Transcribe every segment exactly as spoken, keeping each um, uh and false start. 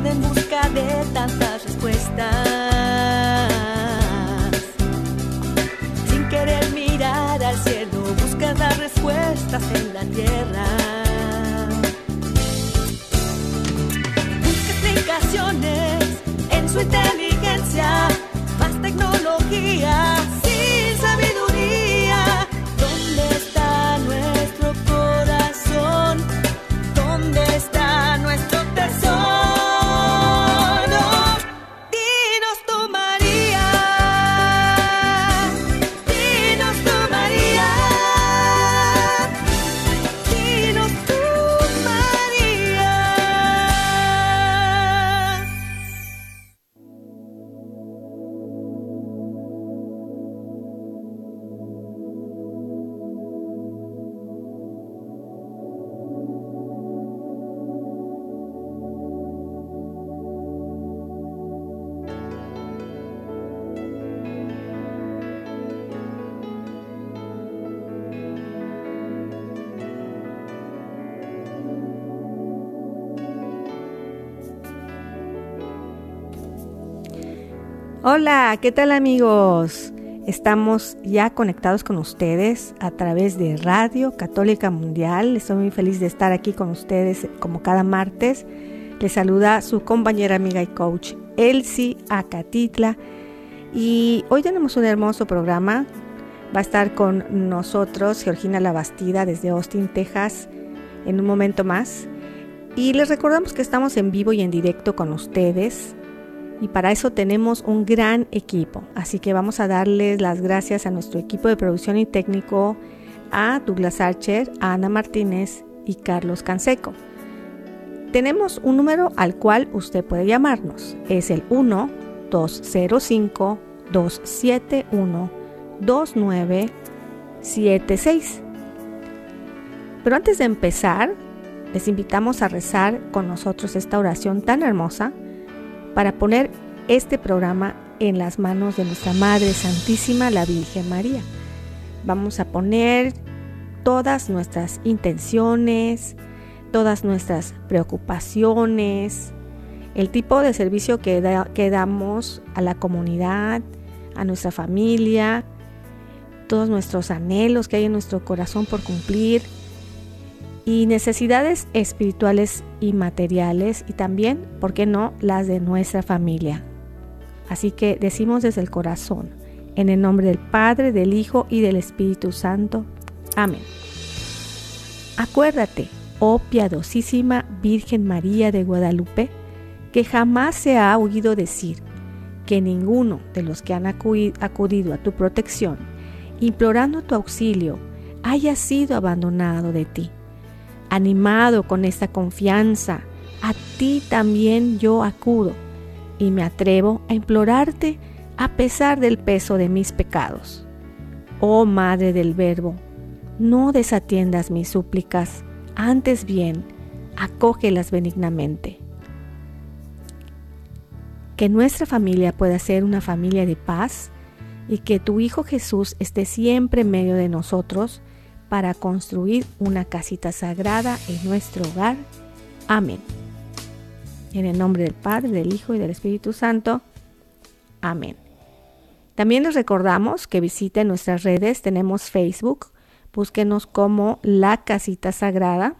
anda en busca de tantas respuestas, sin querer mirar al cielo, busca las respuestas en la tierra. Busca explicaciones en su inteligencia, más tecnología sin sabiduría. ¿Dónde está nuestro corazón? ¿Dónde está nuestro tesoro? Dinos tú, María, dinos tú, María, dinos tú, María. Hola, ¿qué tal amigos? Estamos ya conectados con ustedes a través de Radio Católica Mundial. Estoy muy feliz de estar aquí con ustedes como cada martes. Les saluda su compañera, amiga y coach Elsie Acatitla. Y hoy tenemos un hermoso programa. Va a estar con nosotros Georgina Labastida desde Austin, Texas, en un momento más. Y les recordamos que estamos en vivo y en directo con ustedes. Y para eso tenemos un gran equipo, así que vamos a darles las gracias a nuestro equipo de producción y técnico, a Douglas Archer, a Ana Martínez y Carlos Canseco. Tenemos un número al cual usted puede llamarnos, es el uno dos cero cinco dos siete uno dos nueve siete seis. Pero antes de empezar, les invitamos a rezar con nosotros esta oración tan hermosa, para poner este programa en las manos de nuestra Madre Santísima, la Virgen María. Vamos a poner todas nuestras intenciones, todas nuestras preocupaciones, el tipo de servicio que, da, que damos a la comunidad, a nuestra familia, todos nuestros anhelos que hay en nuestro corazón por cumplir, y necesidades espirituales y materiales, y también, ¿por qué no?, las de nuestra familia. Así que decimos desde el corazón, en el nombre del Padre, del Hijo y del Espíritu Santo. Amén. Acuérdate, oh piadosísima Virgen María de Guadalupe, que jamás se ha oído decir que ninguno de los que han acudido a tu protección, implorando tu auxilio, haya sido abandonado de ti. Animado con esta confianza, a ti también yo acudo y me atrevo a implorarte a pesar del peso de mis pecados. Oh Madre del Verbo, no desatiendas mis súplicas, antes bien, acógelas benignamente. Que nuestra familia pueda ser una familia de paz y que tu Hijo Jesús esté siempre en medio de nosotros, para construir una casita sagrada en nuestro hogar. Amén. En el nombre del Padre, del Hijo y del Espíritu Santo. Amén. También les recordamos que visiten nuestras redes. Tenemos Facebook, búsquenos como La Casita Sagrada.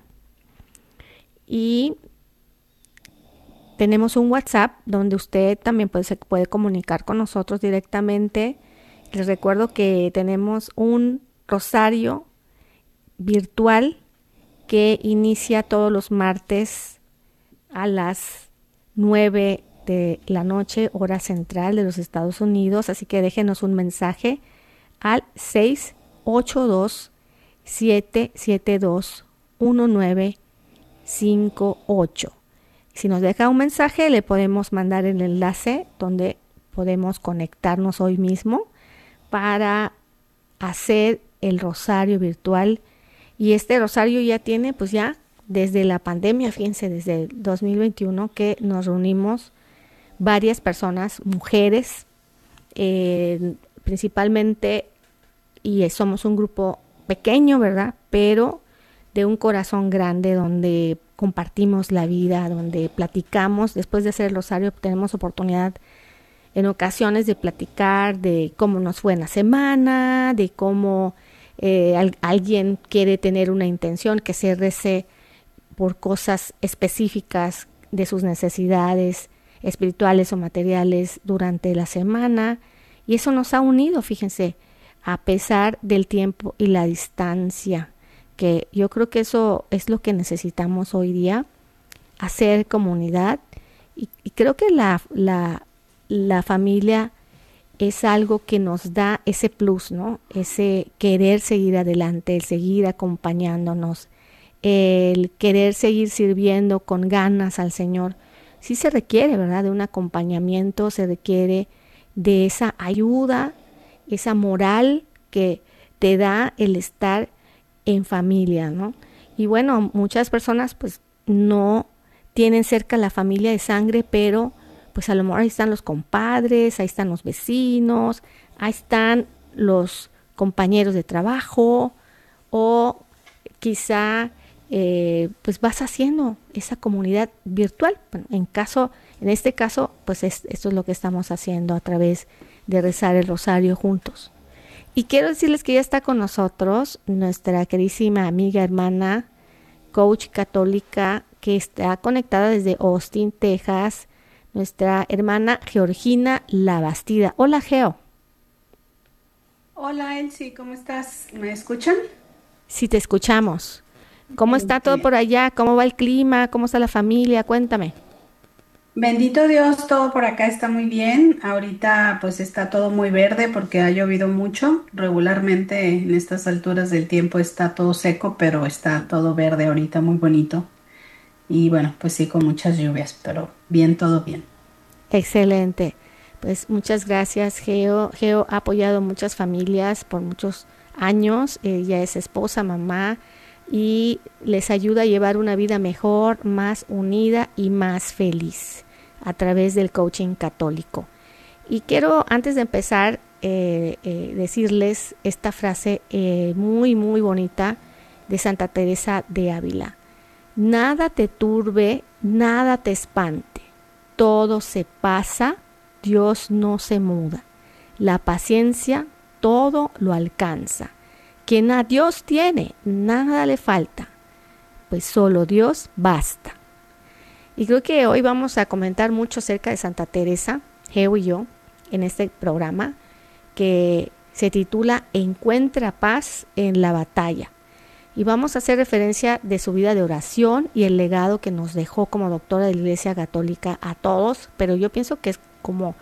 Y tenemos un WhatsApp donde usted también puede, se puede comunicar con nosotros directamente. Les recuerdo que tenemos un rosario virtual que inicia todos los martes a las nueve de la noche, hora central de los Estados Unidos, así que déjenos un mensaje al seis ocho dos, siete siete dos, uno nueve cinco ocho. Si nos deja un mensaje, le podemos mandar el enlace donde podemos conectarnos hoy mismo para hacer el rosario virtual. Y este rosario ya tiene, pues ya desde la pandemia, fíjense, desde el dos mil veintiuno, que nos reunimos varias personas, mujeres, eh, principalmente, y somos un grupo pequeño, ¿verdad? Pero de un corazón grande donde compartimos la vida, donde platicamos. Después de hacer el rosario tenemos oportunidad en ocasiones de platicar de cómo nos fue en la semana, de cómo eh, al, alguien quiere tener una intención, que se rece por cosas específicas de sus necesidades espirituales o materiales durante la semana. Y eso nos ha unido, fíjense, a pesar del tiempo y la distancia, que yo creo que eso es lo que necesitamos hoy día, hacer comunidad. Y, y creo que la, la, la familia es algo que nos da ese plus, ¿no? Ese querer seguir adelante, el seguir acompañándonos, el querer seguir sirviendo con ganas al Señor. Sí se requiere, ¿verdad?, de un acompañamiento, se requiere de esa ayuda, esa moral que te da el estar en familia, ¿no? Y bueno, muchas personas pues no tienen cerca la familia de sangre, pero pues a lo mejor ahí están los compadres, ahí están los vecinos, ahí están los compañeros de trabajo, o quizá eh, pues vas haciendo esa comunidad virtual. Bueno, en caso, en este caso, pues es, esto es lo que estamos haciendo a través de rezar el rosario juntos. Y quiero decirles que ya está con nosotros nuestra queridísima amiga, hermana, coach católica, que está conectada desde Austin, Texas, nuestra hermana Georgina Labastida. Hola, Geo. Hola, Elsie, ¿cómo estás? ¿Me escuchan? Sí, te escuchamos. ¿Cómo está todo por allá? ¿Cómo va el clima? ¿Cómo está la familia? Cuéntame. Bendito Dios, todo por acá está muy bien. Ahorita pues está todo muy verde porque ha llovido mucho. Regularmente en estas alturas del tiempo está todo seco, pero está todo verde ahorita, muy bonito. Y bueno, pues sí, con muchas lluvias, pero bien, todo bien. Excelente. Pues muchas gracias, Geo. Geo ha apoyado muchas familias por muchos años. Ella es esposa, mamá, y les ayuda a llevar una vida mejor, más unida y más feliz a través del coaching católico. Y quiero, antes de empezar, eh, eh, decirles esta frase eh, muy, muy bonita de Santa Teresa de Ávila. Nada te turbe, nada te espante, todo se pasa, Dios no se muda. La paciencia todo lo alcanza. Quien a Dios tiene, nada le falta, pues solo Dios basta. Y creo que hoy vamos a comentar mucho acerca de Santa Teresa, Geo y yo, en este programa, que se titula Encuentra paz en la batalla. Y vamos a hacer referencia de su vida de oración y el legado que nos dejó como doctora de la Iglesia Católica a todos, pero yo pienso que es como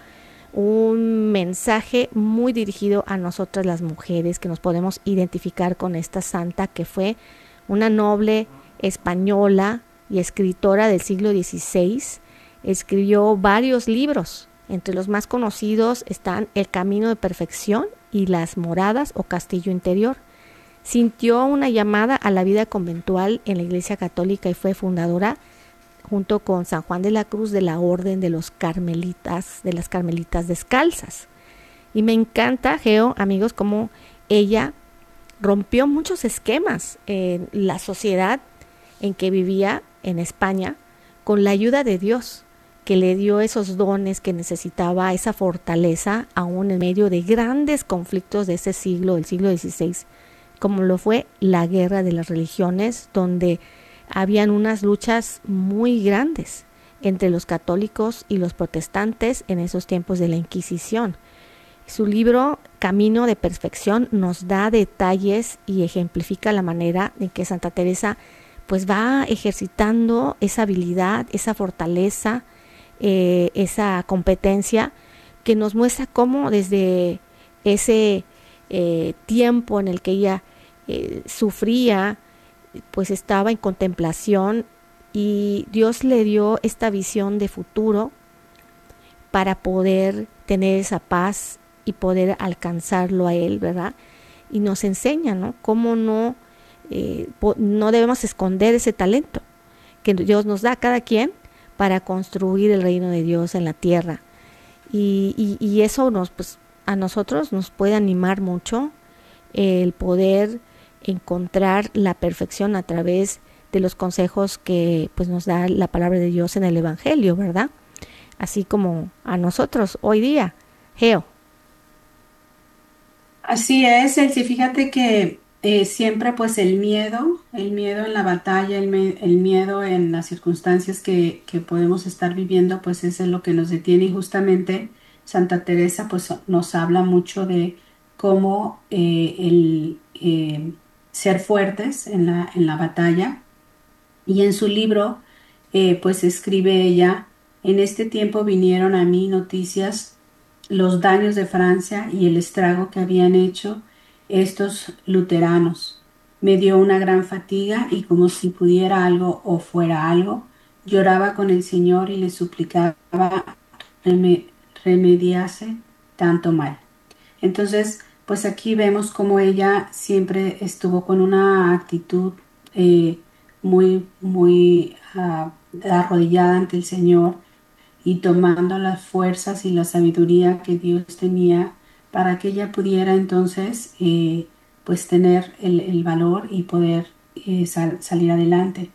un mensaje muy dirigido a nosotras las mujeres, que nos podemos identificar con esta santa, que fue una noble española y escritora del siglo dieciséis. Escribió varios libros, entre los más conocidos están El Camino de Perfección y Las Moradas o Castillo Interior. Sintió una llamada a la vida conventual en la Iglesia Católica y fue fundadora, junto con San Juan de la Cruz, de la Orden de los Carmelitas, de las Carmelitas Descalzas. Y me encanta, Geo, amigos, cómo ella rompió muchos esquemas en la sociedad en que vivía en España, con la ayuda de Dios, que le dio esos dones que necesitaba, esa fortaleza, aún en medio de grandes conflictos de ese siglo, el siglo dieciséis, como lo fue la guerra de las religiones, donde habían unas luchas muy grandes entre los católicos y los protestantes en esos tiempos de la Inquisición. Su libro Camino de Perfección nos da detalles y ejemplifica la manera en que Santa Teresa pues va ejercitando esa habilidad, esa fortaleza, eh, esa competencia, que nos muestra cómo desde ese eh, tiempo en el que ella eh, sufría, pues estaba en contemplación, y Dios le dio esta visión de futuro para poder tener esa paz y poder alcanzarlo a Él, ¿verdad? Y nos enseña, ¿no?, cómo no, eh, no debemos esconder ese talento que Dios nos da a cada quien para construir el reino de Dios en la tierra. Y, y, y eso nos, pues, a nosotros nos puede animar mucho, el poder encontrar la perfección a través de los consejos que pues nos da la palabra de Dios en el Evangelio, ¿verdad? Así como a nosotros hoy día. Geo. Así es, Elsie. Fíjate que eh, siempre pues el miedo, el miedo en la batalla, el, me- el miedo en las circunstancias que, que podemos estar viviendo, pues eso es lo que nos detiene. Y justamente Santa Teresa pues nos habla mucho de cómo eh, el eh, ser fuertes en la, en la batalla. Y en su libro, eh, pues escribe ella, en este tiempo vinieron a mí noticias, los daños de Francia y el estrago que habían hecho estos luteranos. Me dio una gran fatiga y como si pudiera algo o fuera algo, lloraba con el Señor y le suplicaba reme- remediase tanto mal. Entonces, pues aquí vemos como ella siempre estuvo con una actitud eh, muy, muy ah, arrodillada ante el Señor y tomando las fuerzas y la sabiduría que Dios tenía para que ella pudiera entonces eh, pues tener el, el valor y poder eh, sal- salir adelante.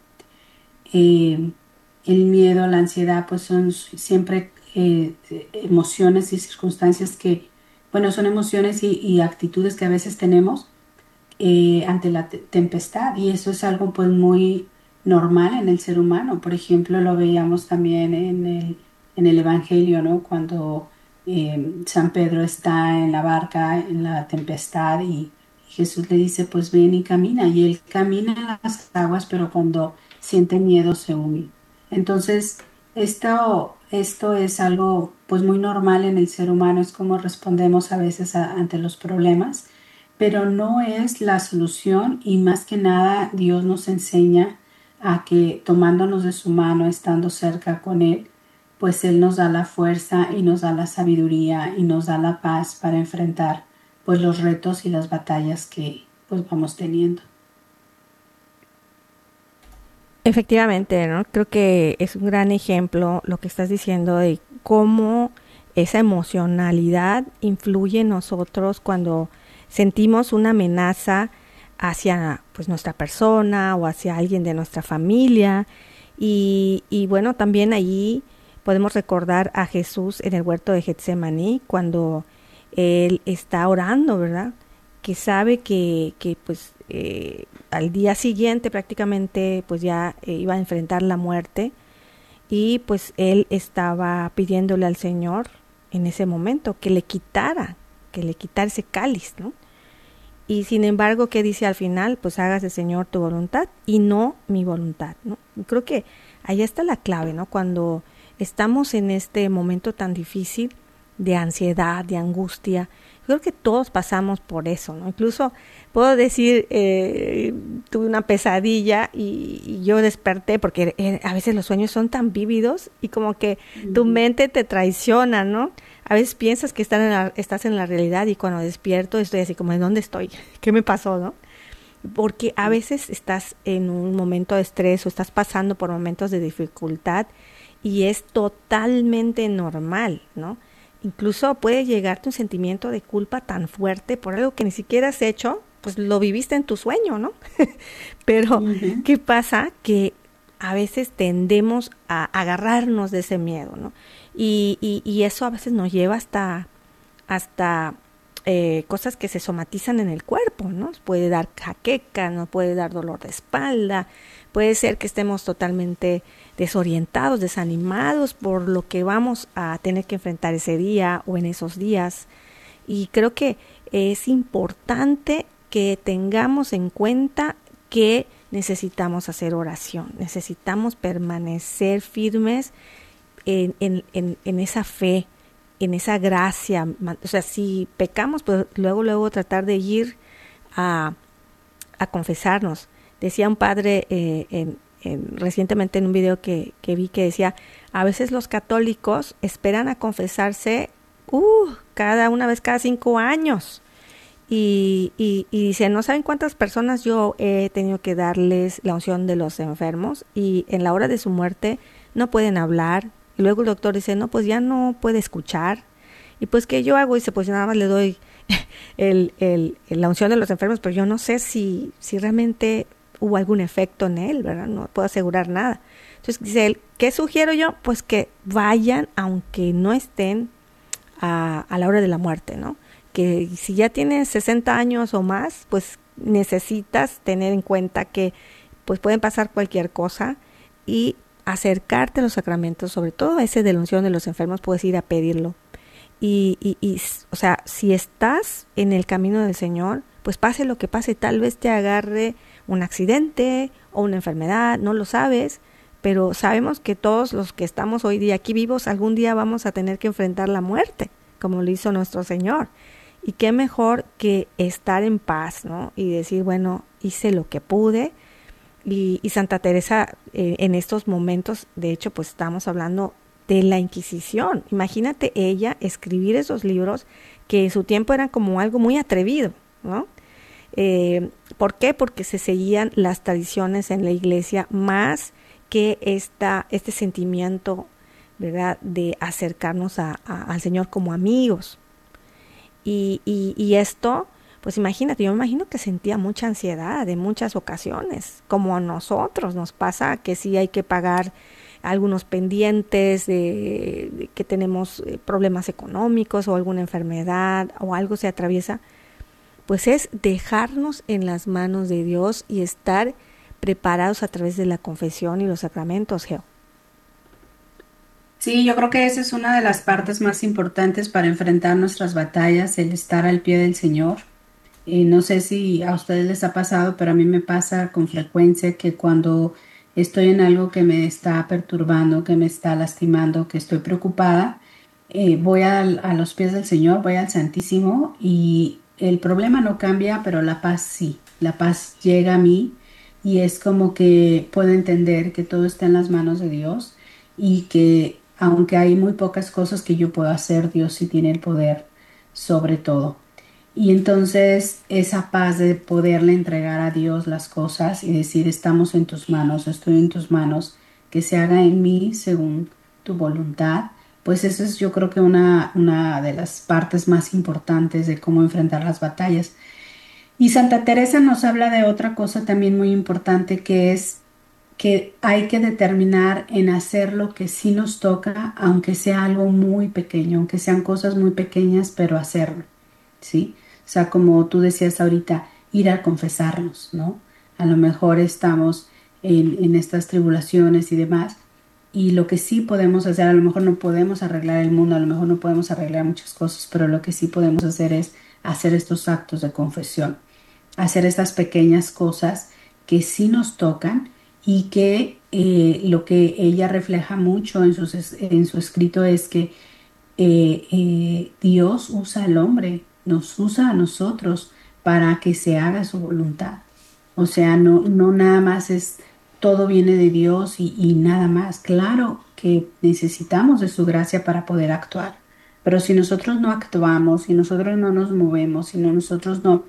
Eh, el miedo, la ansiedad, pues son siempre eh, emociones y circunstancias que, bueno, son emociones y, y actitudes que a veces tenemos eh, ante la te- tempestad y eso es algo pues muy normal en el ser humano. Por ejemplo, lo veíamos también en el, en el Evangelio, ¿no? Cuando eh, San Pedro está en la barca en la tempestad y Jesús le dice, pues ven y camina y él camina en las aguas, pero cuando siente miedo se hunde. Entonces, esto, esto es algo pues muy normal en el ser humano, es como respondemos a veces a- ante los problemas, pero no es la solución y más que nada Dios nos enseña a que tomándonos de su mano, estando cerca con Él, pues Él nos da la fuerza y nos da la sabiduría y nos da la paz para enfrentar pues los retos y las batallas que pues vamos teniendo. Efectivamente, ¿no? Creo que es un gran ejemplo lo que estás diciendo de cómo esa emocionalidad influye en nosotros cuando sentimos una amenaza hacia pues nuestra persona o hacia alguien de nuestra familia y, y bueno, también allí podemos recordar a Jesús en el huerto de Getsemaní cuando él está orando, ¿verdad? Que sabe que, que pues eh, al día siguiente prácticamente pues ya eh, iba a enfrentar la muerte y pues él estaba pidiéndole al Señor en ese momento que le quitara, que le quitara ese cáliz, ¿no? Y sin embargo, ¿qué dice al final? Pues hágase, Señor, tu voluntad y no mi voluntad, ¿no? Y creo que ahí está la clave, ¿no? Cuando estamos en este momento tan difícil de ansiedad, de angustia, creo que todos pasamos por eso, ¿no? Incluso puedo decir, eh, tuve una pesadilla y, y yo desperté porque eh, a veces los sueños son tan vívidos y como que tu Ujú. mente te traiciona, ¿no? A veces piensas que estás en la, estás en la realidad y cuando despierto estoy así como, ¿de dónde estoy? ¿Qué me pasó, no? Porque a veces estás en un momento de estrés o estás pasando por momentos de dificultad y es totalmente normal, ¿no? Incluso puede llegarte un sentimiento de culpa tan fuerte por algo que ni siquiera has hecho, pues lo viviste en tu sueño, ¿no? Pero, Ujú. ¿qué pasa? Que a veces tendemos a agarrarnos de ese miedo, ¿no? Y, y, y eso a veces nos lleva hasta, hasta eh, cosas que se somatizan en el cuerpo, ¿no? Puede dar jaqueca, nos puede dar dolor de espalda, puede ser que estemos totalmente desorientados, desanimados por lo que vamos a tener que enfrentar ese día o en esos días. Y creo que es importante que tengamos en cuenta que necesitamos hacer oración, necesitamos permanecer firmes en, en, en, en esa fe, en esa gracia. O sea, si pecamos, pues luego, luego tratar de ir a, a confesarnos. Decía un padre eh, en, en, recientemente en un video que, que vi que decía, a veces los católicos esperan a confesarse uh, cada una vez cada cinco años. Y, y, y dice, no saben cuántas personas yo he tenido que darles la unción de los enfermos y en la hora de su muerte no pueden hablar. Y luego el doctor dice, no, pues ya no puede escuchar. Y pues, ¿qué yo hago? Y dice, pues nada más le doy el, el, la unción de los enfermos, pero yo no sé si, si realmente hubo algún efecto en él, ¿verdad? No puedo asegurar nada. Entonces dice él, ¿qué sugiero yo? Pues que vayan aunque no estén a, a la hora de la muerte, ¿no? Que si ya tienes sesenta años o más, pues necesitas tener en cuenta que pues pueden pasar cualquier cosa y acercarte a los sacramentos, sobre todo ese de la unción de los enfermos, puedes ir a pedirlo. Y, y, y, o sea, si estás en el camino del Señor, pues pase lo que pase, tal vez te agarre un accidente o una enfermedad, no lo sabes, pero sabemos que todos los que estamos hoy día aquí vivos, algún día vamos a tener que enfrentar la muerte, como lo hizo nuestro Señor. Y qué mejor que estar en paz, ¿no? Y decir, bueno, hice lo que pude. Y, y Santa Teresa, eh, en estos momentos, de hecho, pues estamos hablando de la Inquisición. Imagínate ella escribir esos libros que en su tiempo eran como algo muy atrevido, ¿no? Eh, ¿Por qué? Porque se seguían las tradiciones en la iglesia más que esta, este sentimiento, ¿verdad?, de acercarnos a, a, al Señor como amigos. Y, y, y esto, pues imagínate, yo me imagino que sentía mucha ansiedad en muchas ocasiones, como a nosotros nos pasa que sí hay que pagar algunos pendientes, de, de que tenemos problemas económicos o alguna enfermedad o algo se atraviesa, pues es dejarnos en las manos de Dios y estar preparados a través de la confesión y los sacramentos, Geo. Sí, yo creo que esa es una de las partes más importantes para enfrentar nuestras batallas, el estar al pie del Señor. Y no sé si a ustedes les ha pasado, pero a mí me pasa con frecuencia que cuando estoy en algo que me está perturbando, que me está lastimando, que estoy preocupada, eh, voy al- a los pies del Señor, voy al Santísimo y el problema no cambia, pero la paz sí. La paz llega a mí y es como que puedo entender que todo está en las manos de Dios y que aunque hay muy pocas cosas que yo puedo hacer, Dios sí tiene el poder sobre todo. Y entonces esa paz de poderle entregar a Dios las cosas y decir, estamos en tus manos, estoy en tus manos, que se haga en mí según tu voluntad, pues eso es yo creo que una, una de las partes más importantes de cómo enfrentar las batallas. Y Santa Teresa nos habla de otra cosa también muy importante que es que hay que determinar en hacer lo que sí nos toca, aunque sea algo muy pequeño, aunque sean cosas muy pequeñas, pero hacerlo, ¿sí? O sea, como tú decías ahorita, ir a confesarnos, ¿no? A lo mejor estamos en, en estas tribulaciones y demás, y lo que sí podemos hacer, a lo mejor no podemos arreglar el mundo, a lo mejor no podemos arreglar muchas cosas, pero lo que sí podemos hacer es hacer estos actos de confesión, hacer estas pequeñas cosas que sí nos tocan y que eh, lo que ella refleja mucho en, sus, en su escrito es que eh, eh, Dios usa al hombre, nos usa a nosotros para que se haga su voluntad. O sea, no, no nada más es, todo viene de Dios y, y nada más. Claro que necesitamos de su gracia para poder actuar, pero si nosotros no actuamos, si nosotros no nos movemos, si no, nosotros no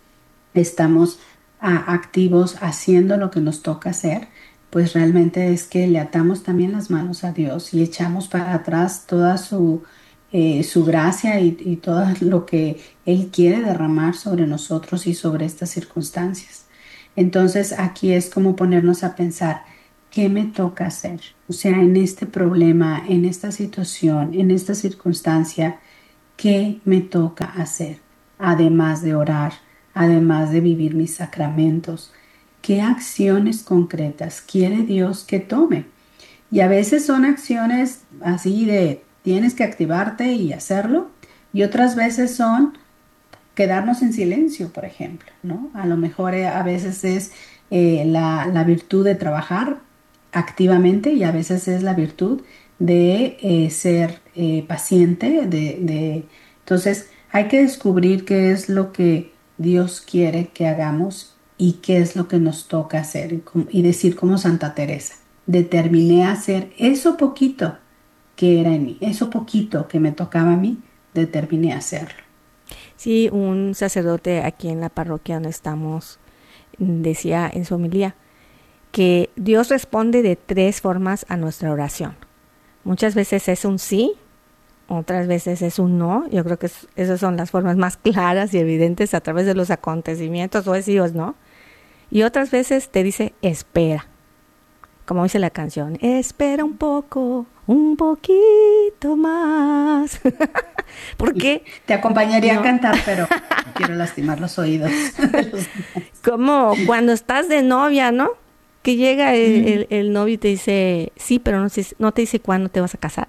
estamos ah, activos haciendo lo que nos toca hacer, pues realmente es que le atamos también las manos a Dios y echamos para atrás toda su, eh, su gracia y, y todo lo que Él quiere derramar sobre nosotros y sobre estas circunstancias. Entonces aquí es como ponernos a pensar, ¿qué me toca hacer? O sea, en este problema, en esta situación, en esta circunstancia, ¿qué me toca hacer? Además de orar, además de vivir mis sacramentos, ¿qué acciones concretas quiere Dios que tome? Y a veces son acciones así de tienes que activarte y hacerlo, y otras veces son quedarnos en silencio, por ejemplo, ¿no? A lo mejor eh, a veces es eh, la, la virtud de trabajar activamente y a veces es la virtud de eh, ser eh, paciente, de, de... Entonces hay que descubrir qué es lo que Dios quiere que hagamos y qué es lo que nos toca hacer y, com- y decir como Santa Teresa, determiné hacer eso poquito que era en mí, eso poquito que me tocaba a mí, determiné hacerlo. Sí, un sacerdote aquí en la parroquia donde estamos decía en su homilía que Dios responde de tres formas a nuestra oración. Muchas veces es un sí, otras veces es un no. Yo creo que es, esas son las formas más claras y evidentes a través de los acontecimientos, o es sí o es no. Y otras veces te dice espera, como dice la canción, espera un poco, un poquito más. ¿Por qué? Te acompañaría No. a cantar, pero no quiero lastimar los oídos. Como cuando estás de novia, ¿no? Que llega el, el, el novio y te dice, sí, pero no, sé- no te dice cuándo te vas a casar.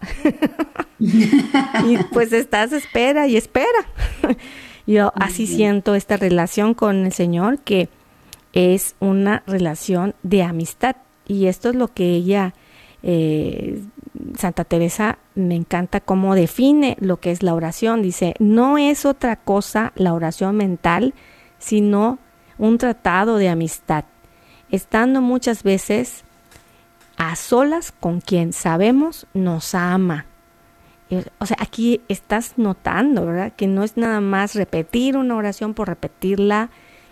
Y pues estás, espera y espera. Yo así siento esta relación con el Señor, que es una relación de amistad. Y esto es lo que ella, eh, Santa Teresa, me encanta cómo define lo que es la oración. Dice, no es otra cosa la oración mental, sino un tratado de amistad, estando muchas veces a solas con quien sabemos nos ama. Eh, O sea, aquí estás notando, ¿verdad? Que no es nada más repetir una oración por repetirla,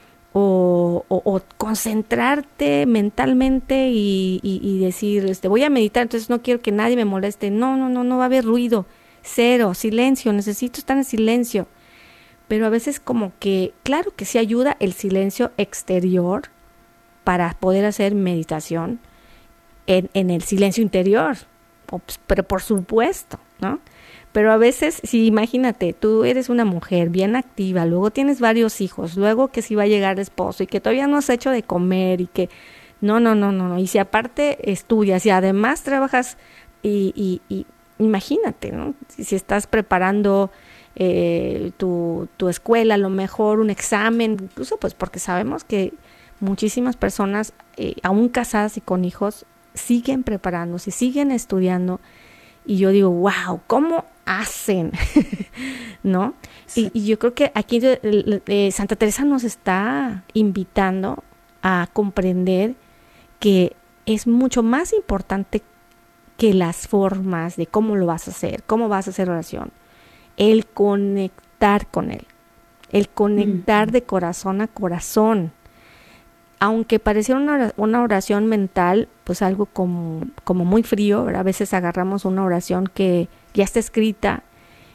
o, o- o concentrarte mentalmente y, y- y decir, este, voy a meditar, entonces no quiero que nadie me moleste. No, no, no, no va a haber ruido. Cero, silencio, necesito estar en silencio. Pero a veces como que, claro que sí ayuda el silencio exterior para poder hacer meditación en, en el silencio interior. O, pues, pero por supuesto, ¿no? Pero a veces, si imagínate, tú eres una mujer bien activa, luego tienes varios hijos, luego que si va a llegar el esposo y que todavía no has hecho de comer y que no, no, no, no, no. Y si aparte estudias y además trabajas y, y, y imagínate, ¿no? Si, si estás preparando eh, tu, tu escuela, a lo mejor un examen, incluso pues porque sabemos que muchísimas personas, eh, aún casadas y con hijos, siguen preparándose, siguen estudiando. Y yo digo, wow, ¿cómo hacen? ¿No? Sí. Y, y yo creo que aquí eh, eh, Santa Teresa nos está invitando a comprender que es mucho más importante que las formas de cómo lo vas a hacer, cómo vas a hacer oración, el conectar con Él, el conectar Mm. de corazón a corazón. Aunque pareciera una ora- una oración mental, pues algo como, como muy frío, ¿verdad? A veces agarramos una oración que ya está escrita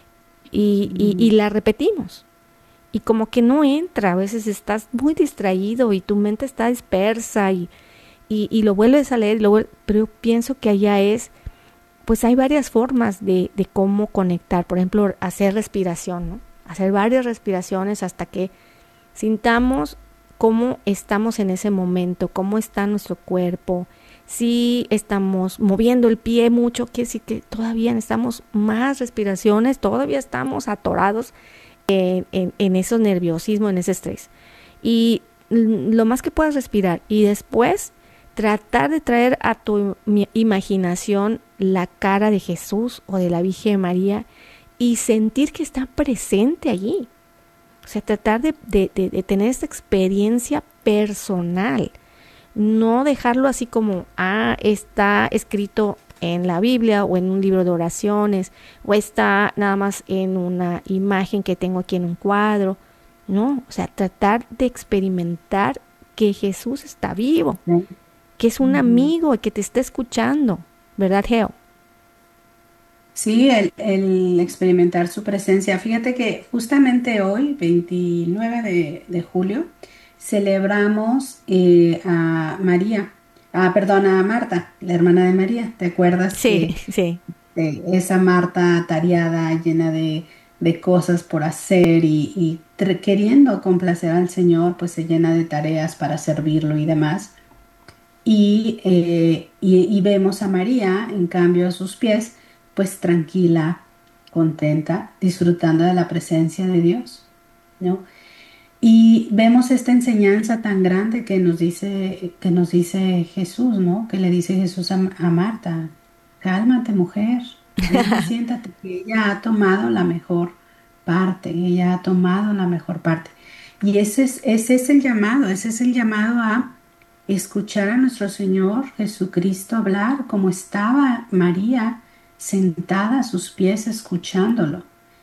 y, y, y la repetimos. Y como que no entra, a veces estás muy distraído y tu mente está dispersa y, y, y lo vuelves a leer, y lo vuel- pero yo pienso que allá es, pues hay varias formas de, de cómo conectar. Por ejemplo, hacer respiración, ¿no? Hacer varias respiraciones hasta que sintamos cómo estamos en ese momento, cómo está nuestro cuerpo. Si estamos moviendo el pie mucho, quiere decir que todavía necesitamos más respiraciones, todavía estamos atorados en, en, en esos nerviosismo, en ese estrés. Y mm, lo más que puedas respirar y después tratar de traer a tu mi- imaginación la cara de Jesús o de la Virgen María y sentir que está presente allí. O sea, tratar de, de, de, de tener esta experiencia personal, no dejarlo así como, ah, está escrito en la Biblia o en un libro de oraciones, o está nada más en una imagen que tengo aquí en un cuadro. No, o sea, tratar de experimentar que Jesús está vivo, Sí. que es un Ujú. amigo y que te está escuchando, ¿verdad, Geo? Sí, el, el experimentar su presencia. Fíjate que justamente hoy, veintinueve de, de julio, celebramos eh, a María, ah, perdón, a Marta, la hermana de María. ¿Te acuerdas Sí, que sí. eh, esa Marta atareada, llena de, de cosas por hacer y, y tr- queriendo complacer al Señor, pues se llena de tareas para servirlo y demás? Y, eh, y, y vemos a María, en cambio, a sus pies, pues tranquila, contenta, disfrutando de la presencia de Dios, ¿no? Y vemos esta enseñanza tan grande que nos dice, que nos dice Jesús, ¿no? Que le dice Jesús a, a Marta, cálmate, mujer, ven y siéntate, que ella ha tomado la mejor parte, ella ha tomado la mejor parte. Y ese es, ese es el llamado, ese es el llamado a escuchar a nuestro Señor Jesucristo hablar como estaba María sentada a sus pies escuchándolo.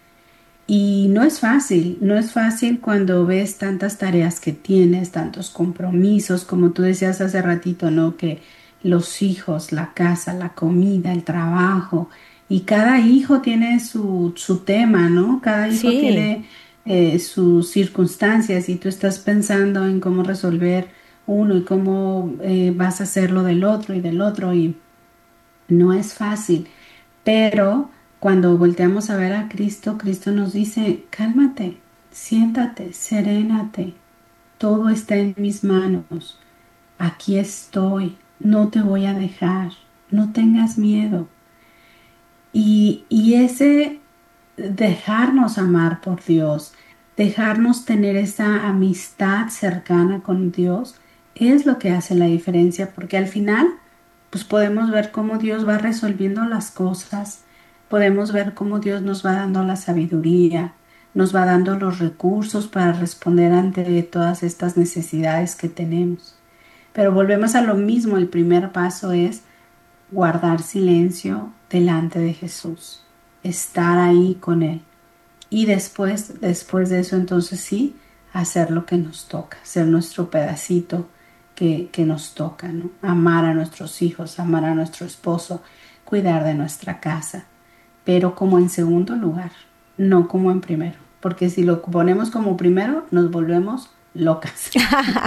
Y no es fácil, no es fácil cuando ves tantas tareas que tienes, tantos compromisos, como tú decías hace ratito, ¿no? Que los hijos, la casa, la comida, el trabajo, Y cada hijo tiene su, su tema, ¿no? Cada hijo Sí, tiene eh, sus circunstancias y tú estás pensando en cómo resolver uno y cómo eh, vas a hacer lo del otro y del otro y no es fácil. Pero cuando volteamos a ver a Cristo, Cristo nos dice, cálmate, siéntate, serénate, todo está en mis manos, aquí estoy, no te voy a dejar, no tengas miedo. Y, y ese dejarnos amar por Dios, dejarnos tener esa amistad cercana con Dios, es lo que hace la diferencia, porque al final, pues podemos ver cómo Dios va resolviendo las cosas, podemos ver cómo Dios nos va dando la sabiduría, nos va dando los recursos para responder ante todas estas necesidades que tenemos. Pero volvemos a lo mismo, el primer paso es guardar silencio delante de Jesús, estar ahí con Él. Y después, después de eso, entonces sí, hacer lo que nos toca, hacer nuestro pedacito que, que nos toca, ¿no? Amar a nuestros hijos, amar a nuestro esposo, cuidar de nuestra casa, pero como en segundo lugar, no como en primero, porque si lo ponemos como primero, nos volvemos locas.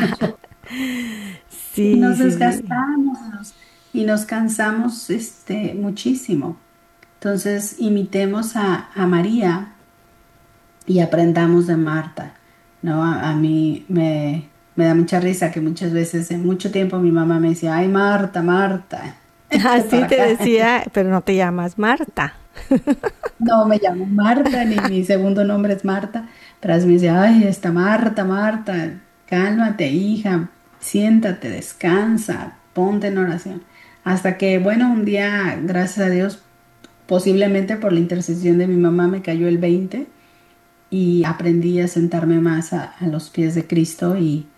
Y sí, nos sí, sí. desgastamos nos- y nos cansamos este, muchísimo. Entonces, imitemos a, a María y aprendamos de Marta, ¿no? A, a mí me, me da mucha risa que muchas veces, en mucho tiempo, mi mamá me decía, ay, Marta, Marta, échate Así para te acá. decía, pero no te llamas Marta. No me llamo Marta, ni mi segundo nombre es Marta, pero así me decía, ay, esta Marta, Marta, cálmate, hija, siéntate, descansa, ponte en oración. Hasta que, bueno, un día, gracias a Dios, posiblemente por la intercesión de mi mamá, me cayó el veinte y aprendí a sentarme más a, a los pies de Cristo y,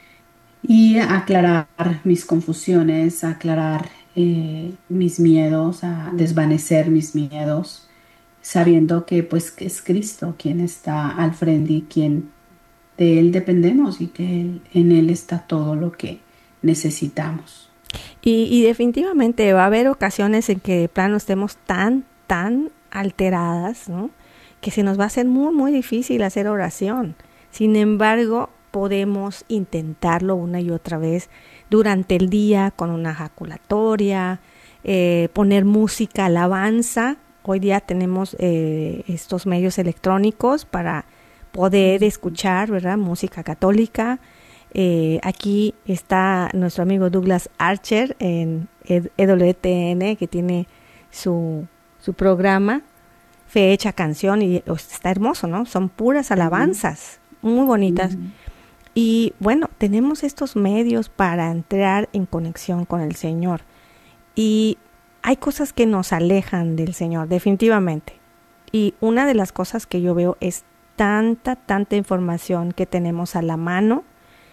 y a aclarar mis confusiones, a aclarar eh, mis miedos, a desvanecer mis miedos sabiendo que pues que es Cristo quien está al frente y quien de Él dependemos y que él- en Él está todo lo que necesitamos. Y, y definitivamente va a haber ocasiones en que de plano estemos tan, tan alteradas, ¿no? Que se nos va a hacer muy, muy difícil hacer oración. Sin embargo, podemos intentarlo una y otra vez durante el día con una jaculatoria, eh, poner música, alabanza. Hoy día tenemos eh, estos medios electrónicos para poder escuchar, ¿verdad? Música católica. Eh, aquí está nuestro amigo Douglas Archer en E W T N, que tiene su, su programa Fe Hecha Canción, y o, está hermoso, ¿no? Son puras Ujú, alabanzas, muy bonitas. ujú, Y bueno, tenemos estos medios para entrar en conexión con el Señor. Y hay cosas que nos alejan del Señor, definitivamente. Y una de las cosas que yo veo es tanta, tanta información que tenemos a la mano.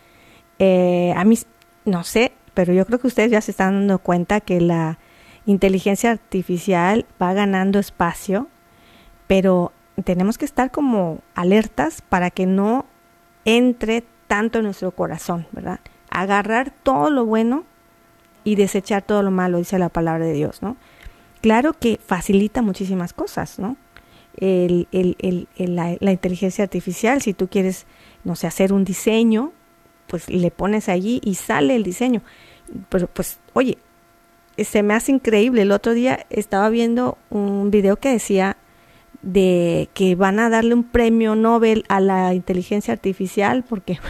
Eh, a mí, no sé, pero yo creo que ustedes ya se están dando cuenta que la inteligencia artificial va ganando espacio, pero tenemos que estar como alertas para que no entre tanto en nuestro corazón, ¿verdad? Agarrar todo lo bueno y desechar todo lo malo, dice la palabra de Dios, ¿no? Claro que facilita muchísimas cosas, ¿no? El, el, el, el- la, la inteligencia artificial, si tú quieres, no sé, hacer un diseño, pues le pones allí y sale el diseño. Pero pues, oye, se me hace increíble. El otro día estaba viendo un video que decía de que van a darle un premio Nobel a la inteligencia artificial porque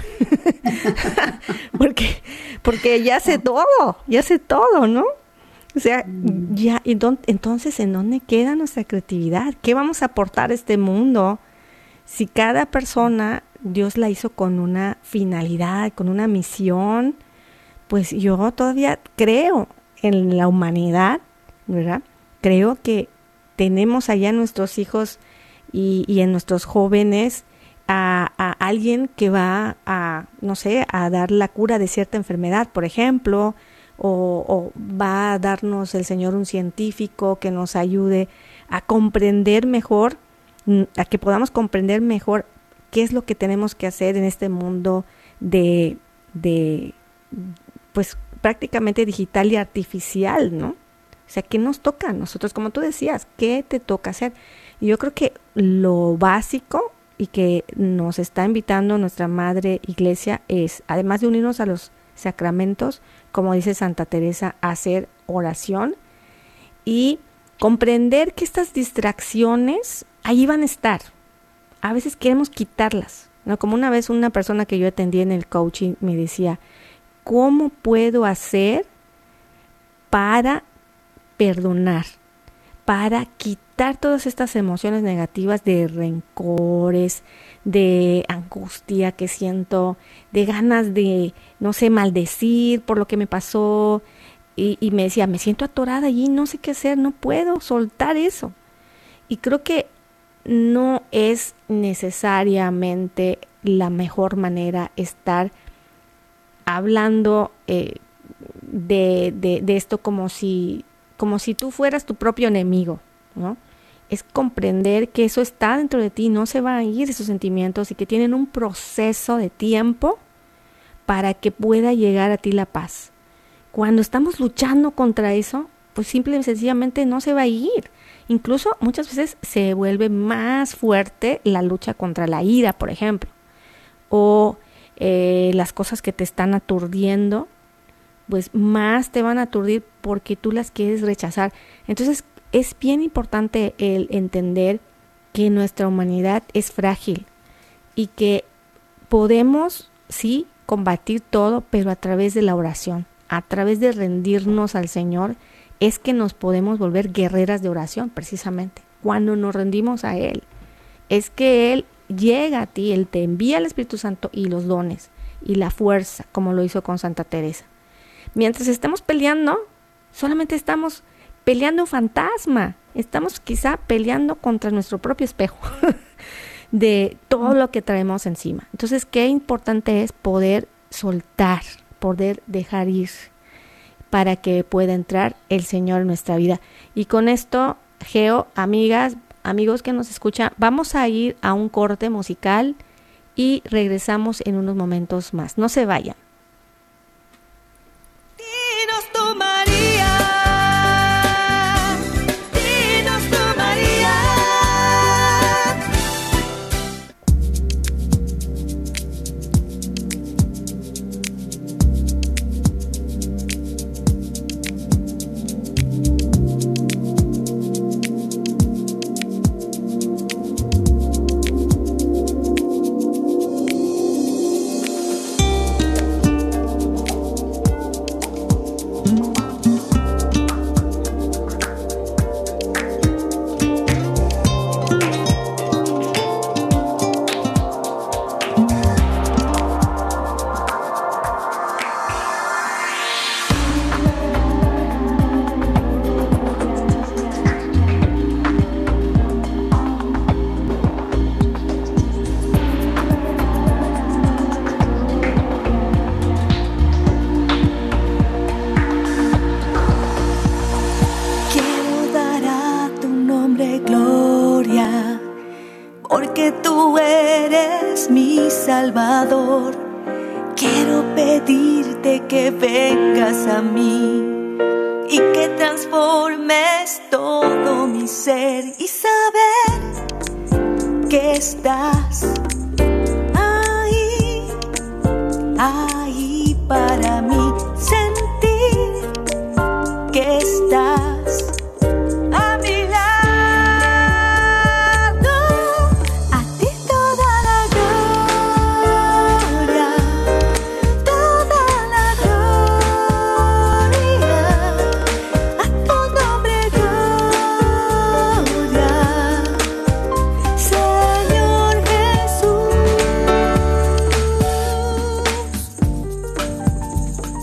porque porque ya hace todo, ya hace todo, ¿no? O sea, ujú. ya, y don- entonces, ¿en dónde queda nuestra creatividad? ¿Qué vamos a aportar a este mundo si cada persona Dios la hizo con una finalidad, con una misión? Pues yo todavía creo en la humanidad, ¿verdad? Creo que tenemos allá en nuestros hijos y, y en nuestros jóvenes a, a alguien que va a, no sé, a dar la cura de cierta enfermedad, por ejemplo, o, o va a darnos el Señor un científico que nos ayude a comprender mejor, mm, a que podamos comprender mejor qué es lo que tenemos que hacer en este mundo de, de pues prácticamente digital y artificial, ¿no? O sea, ¿qué nos toca a nosotros? Como tú decías, ¿qué te toca hacer? Y yo creo que lo básico y que nos está invitando nuestra Madre Iglesia es, además de unirnos a los sacramentos, como dice Santa Teresa, hacer oración y comprender que estas distracciones ahí van a estar. A veces queremos quitarlas, ¿no? Como una vez una persona que yo atendí en el coaching me decía, ¿cómo puedo hacer para perdonar? Para quitar todas estas emociones negativas de rencores, de angustia que siento, de ganas de, no sé, maldecir por lo que me pasó. Y, y me decía, me siento atorada allí, no sé qué hacer, no puedo soltar eso. Y creo que no es necesariamente la mejor manera estar hablando eh, de, de, de esto como si, como si tú fueras tu propio enemigo, ¿no? Es comprender que eso está dentro de ti, no se van a ir esos sentimientos y que tienen un proceso de tiempo para que pueda llegar a ti la paz. Cuando estamos luchando contra eso, pues simple y sencillamente no se va a ir. Incluso muchas veces se vuelve más fuerte la lucha contra la ira, por ejemplo, o eh, las cosas que te están aturdiendo, pues más te van a aturdir porque tú las quieres rechazar. Entonces es bien importante el entender que nuestra humanidad es frágil y que podemos, sí, combatir todo, pero a través de la oración, a través de rendirnos al Señor, es que nos podemos volver guerreras de oración, precisamente. Cuando nos rendimos a Él, es que Él llega a ti, Él te envía el Espíritu Santo y los dones y la fuerza, como lo hizo con Santa Teresa. Mientras estemos peleando, solamente estamos peleando un fantasma, estamos quizá peleando contra nuestro propio espejo de todo lo que traemos encima. Entonces, qué importante es poder soltar, poder dejar ir, para que pueda entrar el Señor en nuestra vida. Y con esto, Geo, amigas, amigos que nos escuchan, vamos a ir a un corte musical y regresamos en unos momentos más. No se vayan. Dinos tú, María, dinos tú, María. Salvador, quiero pedirte que vengas a mí y que transformes todo mi ser y saber que estás ahí, ahí para mí, sentir que estás a mi lado. A ti toda la gloria, toda la gloria, a tu nombre gloria, Señor Jesús.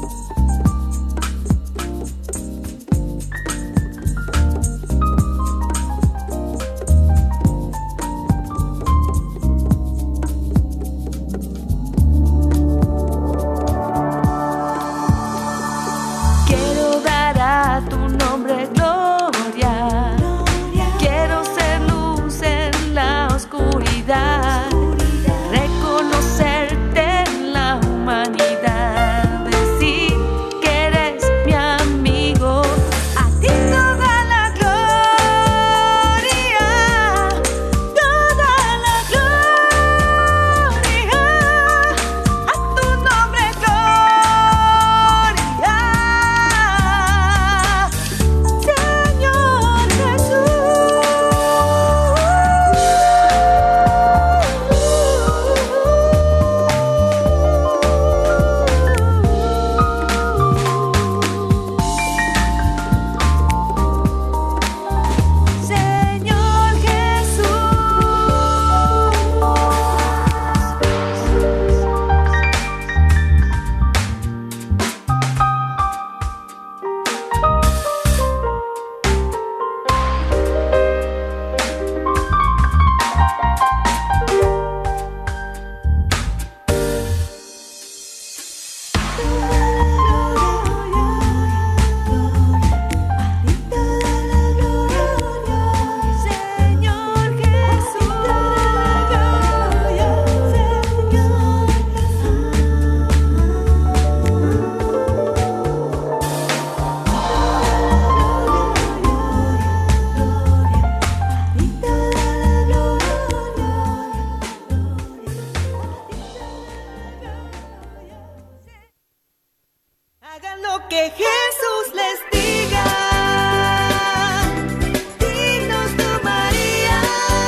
lo que Jesús les diga. Dinos tú, María.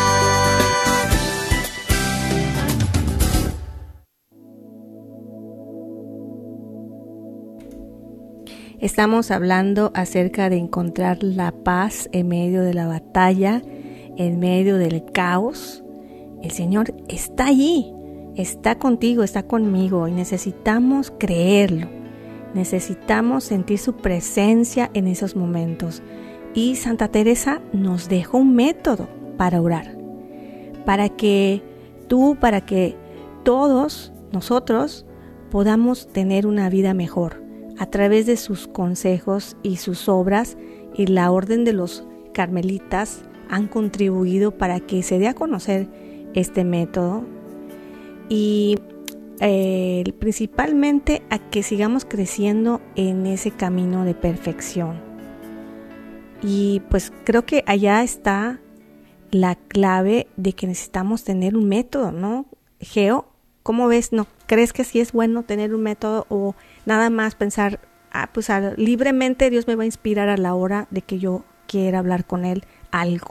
Estamos hablando acerca de encontrar la paz en medio de la batalla, en medio del caos. El Señor está allí, está contigo, está conmigo y necesitamos creerlo. Necesitamos sentir su presencia en esos momentos. Y Santa Teresa nos dejó un método para orar, para que tú, para que todos nosotros podamos tener una vida mejor a través de sus consejos y sus obras. Y la Orden de los Carmelitas han contribuido para que se dé a conocer este método y eh, principalmente a que sigamos creciendo en ese camino de perfección. Y pues creo que allá está la clave de que necesitamos tener un método, ¿no? Geo, ¿cómo ves? ¿No crees que sí es bueno tener un método o nada más pensar, ah, pues a, libremente Dios me va a inspirar a la hora de que yo quiera hablar con Él algo?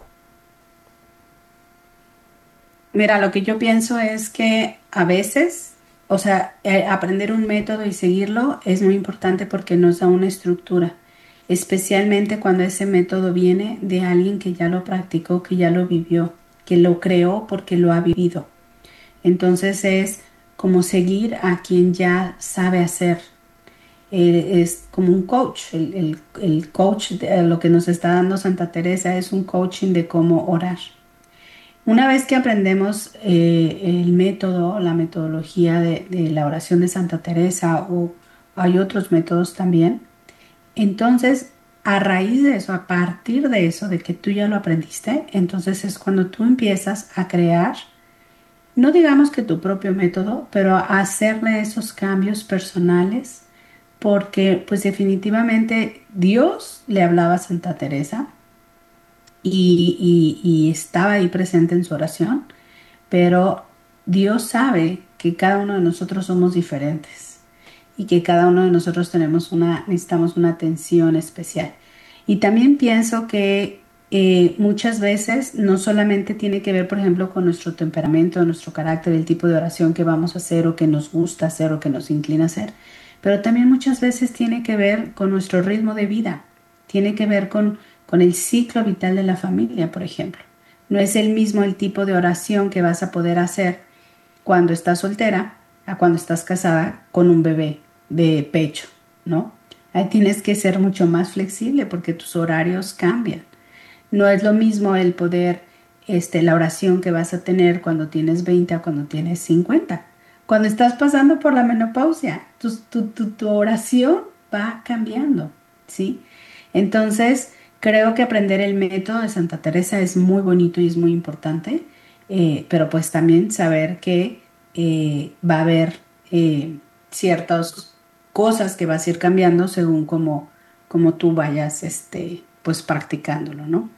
Mira, lo que yo pienso es que a veces, o sea, eh, aprender un método y seguirlo es muy importante porque nos da una estructura, especialmente cuando ese método viene de alguien que ya lo practicó, que ya lo vivió, que lo creó porque lo ha vivido. Entonces es como seguir a quien ya sabe hacer. Eh, es como un coach. El, el, el coach, de, lo que nos está dando Santa Teresa es un coaching de cómo orar. Una vez que aprendemos eh, el método, la metodología de, de la oración de Santa Teresa, o hay otros métodos también, entonces a raíz de eso, a partir de eso, de que tú ya lo aprendiste, entonces es cuando tú empiezas a crear, no digamos que tu propio método, pero a hacerle esos cambios personales, porque pues definitivamente Dios le hablaba a Santa Teresa. Y, y, y estaba ahí presente en su oración, pero Dios sabe que cada uno de nosotros somos diferentes y que cada uno de nosotros tenemos una, necesitamos una atención especial. Y también pienso que eh, muchas veces no solamente tiene que ver, por ejemplo, con nuestro temperamento, nuestro carácter, el tipo de oración que vamos a hacer o que nos gusta hacer o que nos inclina a hacer, pero también muchas veces tiene que ver con nuestro ritmo de vida, tiene que ver con con el ciclo vital de la familia, por ejemplo. No es el mismo el tipo de oración que vas a poder hacer cuando estás soltera a cuando estás casada con un bebé de pecho, ¿no? Ahí tienes que ser mucho más flexible porque tus horarios cambian. No es lo mismo el poder, este, la oración que vas a tener cuando tienes veinte a cuando tienes cincuenta. Cuando estás pasando por la menopausia, tu, tu, tu, tu oración va cambiando, ¿sí? Entonces, creo que aprender el método de Santa Teresa es muy bonito y es muy importante, eh, pero pues también saber que eh, va a haber eh, ciertas cosas que vas a ir cambiando según como, como tú vayas este, pues practicándolo, ¿no?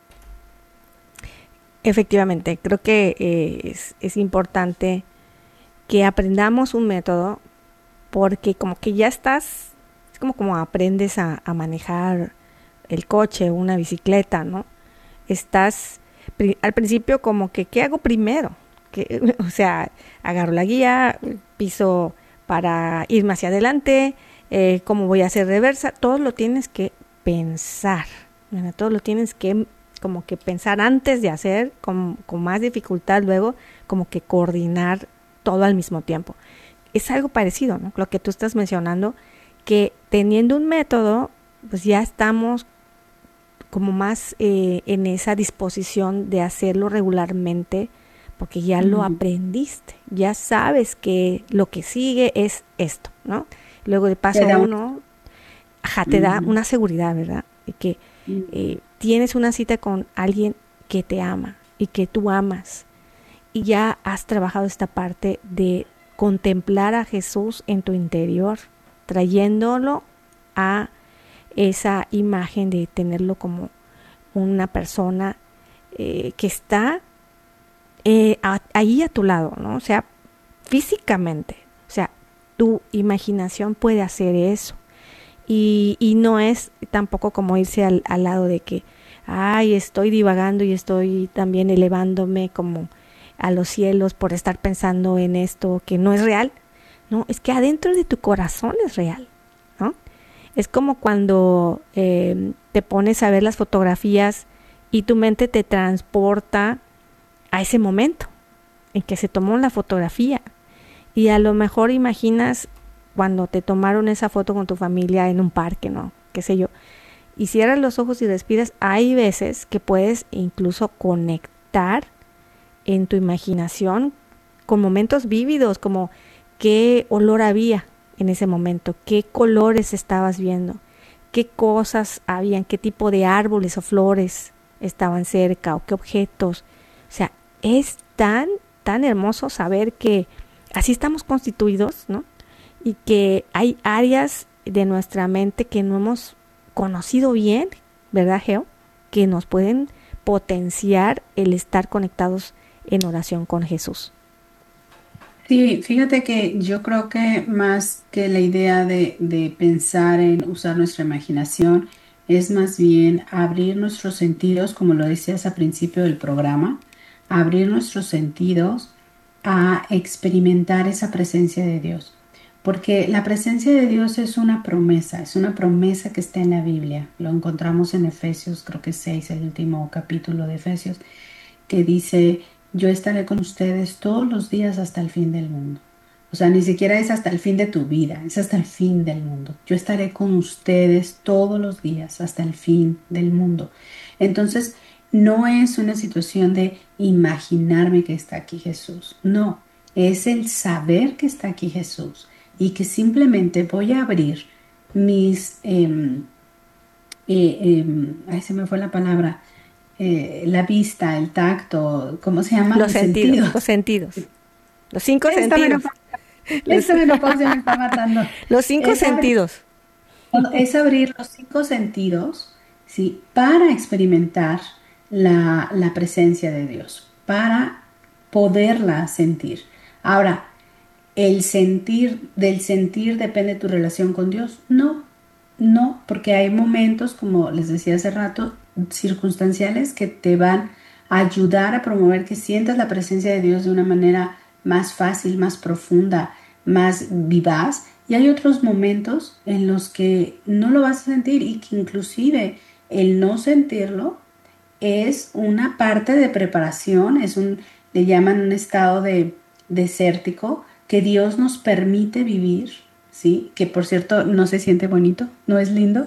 Efectivamente, creo que eh, es, es importante que aprendamos un método porque como que ya estás, es como, como aprendes a, a manejar el coche, una bicicleta, ¿no? Estás pri- al principio como que, ¿qué hago primero? Que, o sea, agarro la guía, piso para irme hacia adelante, eh, ¿cómo voy a hacer reversa? Todo lo tienes que pensar, ¿verdad? Todo lo tienes que como que pensar antes de hacer, con, con más dificultad luego, como que coordinar todo al mismo tiempo. Es algo parecido, ¿no? Lo que tú estás mencionando, que teniendo un método, pues ya estamos como más eh, en esa disposición de hacerlo regularmente, porque ya lo aprendiste, ya sabes que lo que sigue es esto, ¿no? Luego de paso uno, ajá, te da una seguridad, ¿verdad? De que eh, tienes una cita con alguien que te ama y que tú amas, y ya has trabajado esta parte de contemplar a Jesús en tu interior, trayéndolo a esa imagen de tenerlo como una persona eh, que está eh, a, ahí a tu lado, ¿no? O sea, físicamente, o sea, tu imaginación puede hacer eso. Y, y no es tampoco como irse al, al lado de que, ay, estoy divagando y estoy también elevándome como a los cielos por estar pensando en esto que no es real. No, es que adentro de tu corazón es real, ¿no? Es como cuando eh, te pones a ver las fotografías y tu mente te transporta a ese momento en que se tomó la fotografía. Y a lo mejor imaginas cuando te tomaron esa foto con tu familia en un parque, ¿no? Qué sé yo. Y cierras los ojos y respiras. Hay veces que puedes incluso conectar en tu imaginación con momentos vívidos, como qué olor había en ese momento, qué colores estabas viendo, qué cosas habían, qué tipo de árboles o flores estaban cerca o qué objetos. O sea, es tan, tan hermoso saber que así estamos constituidos, ¿no? Y que hay áreas de nuestra mente que no hemos conocido bien, ¿verdad, Geo? Que nos pueden potenciar el estar conectados en oración con Jesús. Sí, fíjate que yo creo que más que la idea de, de pensar en usar nuestra imaginación, es más bien abrir nuestros sentidos, como lo decías al principio del programa, abrir nuestros sentidos a experimentar esa presencia de Dios. Porque la presencia de Dios es una promesa, es una promesa que está en la Biblia. Lo encontramos en Efesios, creo que seis, el último capítulo de Efesios, que dice, yo estaré con ustedes todos los días hasta el fin del mundo. O sea, ni siquiera es hasta el fin de tu vida, es hasta el fin del mundo. Yo estaré con ustedes todos los días hasta el fin del mundo. Entonces, no es una situación de imaginarme que está aquí Jesús. No, es el saber que está aquí Jesús y que simplemente voy a abrir mis, eh, eh, eh, ay, se me fue la palabra, eh, la vista, el tacto, ¿cómo se llama? Los sentidos, los sentidos, los cinco Esta sentidos. menopausia, esta menopausia me está matando. Los cinco Es abrir, sentidos. es abrir los cinco sentidos, ¿sí? Para experimentar la, la presencia de Dios, para poderla sentir. Ahora, ¿el sentir, del sentir depende tu relación con Dios? No, no, porque hay momentos, como les decía hace rato, circunstanciales que te van a ayudar a promover que sientas la presencia de Dios de una manera más fácil, más profunda, más vivaz. Y hay otros momentos en los que no lo vas a sentir y que inclusive el no sentirlo es una parte de preparación, es un, le llaman un estado de desértico que Dios nos permite vivir, ¿sí? Que por cierto no se siente bonito, ¿no es lindo?